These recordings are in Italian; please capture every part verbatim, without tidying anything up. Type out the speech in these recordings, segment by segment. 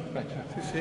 Beh, certo, sì, sì.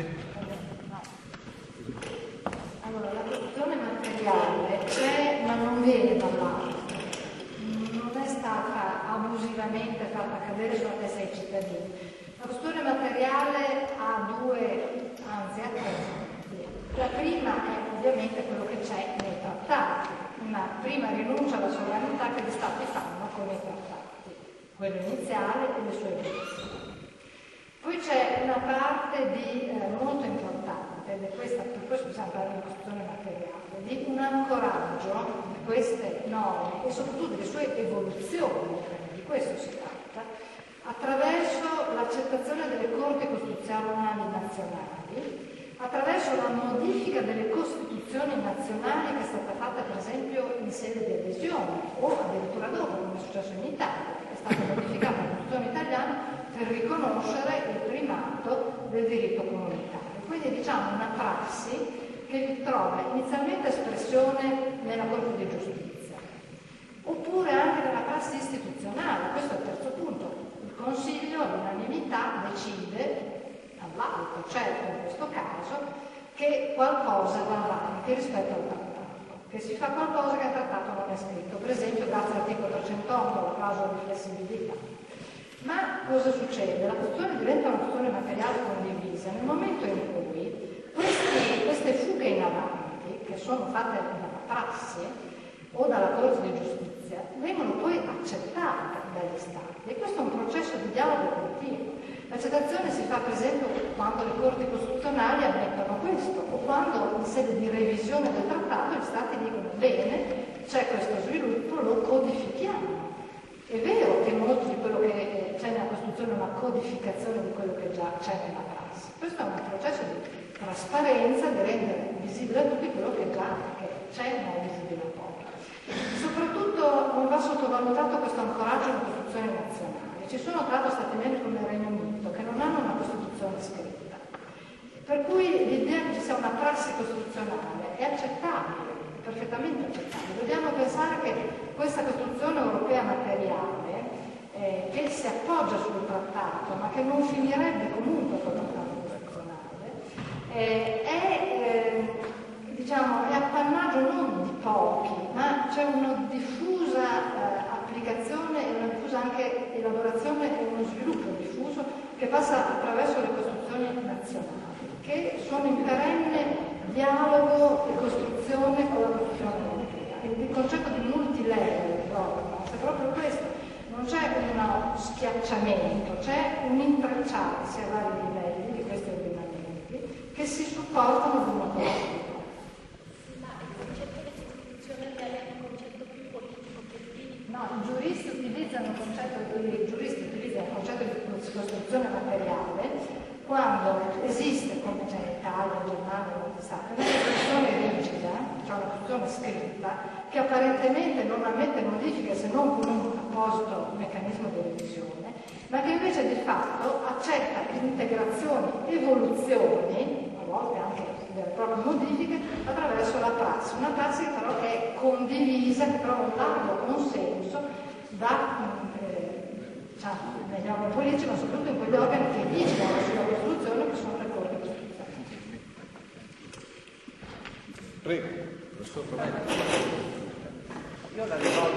Allora, la Costituzione materiale c'è, ma non viene dall'alto, non è stata abusivamente fatta cadere sulla testa dei cittadini. La Costituzione materiale ha due, anzi ha tre. La prima è ovviamente quello che c'è nei trattati, una prima rinuncia alla sovranità che gli stati fanno con i trattati, quello iniziale e le sue evoluzioni. Poi c'è una parte di, eh, molto importante, ed è questa, per questo bisogna parlare di Costituzione materiale, di un ancoraggio di queste norme e soprattutto delle sue evoluzioni, di questo si tratta, attraverso l'accettazione delle corti costituzionali nazionali, attraverso la modifica delle costituzioni nazionali che è stata fatta per esempio in sede di adesione o addirittura dopo, come è successo in Italia, è stata modificata la Costituzione italiana per riconoscere il primato del diritto comunitario. Quindi diciamo una prassi che trova inizialmente espressione nella Corte di Giustizia, oppure anche nella prassi istituzionale. Questo è il terzo punto. Il Consiglio all'unanimità decide all'alto, certo in questo caso, che qualcosa va avanti rispetto al trattato, che si fa qualcosa che il trattato non è scritto, per esempio grazie all'articolo trecentotto, la clausola di flessibilità. Ma cosa succede? La Costituzione diventa una Costituzione materiale condivisa nel momento in cui questi, queste fughe in avanti, che sono fatte dalla prassi o dalla Corte di Giustizia, vengono poi accettate dagli Stati. E questo è un processo di dialogo continuo. L'accettazione si fa per esempio quando le Corti Costituzionali ammettono questo, o quando in sede di revisione del trattato gli Stati dicono bene, c'è questo sviluppo, lo codifichiamo. È vero che molto di quello che c'è nella Costituzione è una codificazione di quello che già c'è nella prassi. Questo è un processo di trasparenza, di rendere visibile a tutti quello che già che c'è ma è visibile a poco. Soprattutto non va sottovalutato questo ancoraggio alle Costituzioni nazionali. Ci sono tra l'altro Stati membri come il Regno Unito che non hanno una Costituzione scritta, per cui l'idea che ci sia una prassi costituzionale è accettabile, perfettamente accettabile. Dobbiamo pensare che questa Costituzione europea materiale, eh, che si appoggia sul trattato, ma che non finirebbe comunque con il trattato costituzionale, eh, è, eh, diciamo, è appannaggio non di pochi, ma c'è una diffusa eh, applicazione e una diffusa anche elaborazione e uno sviluppo diffuso che passa attraverso le costruzioni nazionali, che sono in perenne dialogo e costruzione con la Costituzione europea. Il concetto di multilevel governance è proprio questo, non c'è uno schiacciamento, c'è un intrecciarsi a vari livelli di questi ordinamenti che si supportano l'uno con l'altro. No, i giuristi utilizzano il concetto, i giuristi utilizzano il concetto di costruzione materiale quando esiste, come c'è in Italia, in Germania, in molti stati, una costruzione rigida, cioè una costruzione scritta, che apparentemente non ammette modifiche se non con un apposito meccanismo di revisione, ma che invece di fatto accetta integrazioni, evoluzioni, a volte anche delle proprie modifiche, attraverso la prassi. Una prassi però che è condivisa, che trova un largo consenso da eh, diciamo, negli organi politici, ma soprattutto in quegli organi che vigilano sulla Costituzione, che sono le Corti Costituzionali. Prego, lo sottometto. Io la rivolgo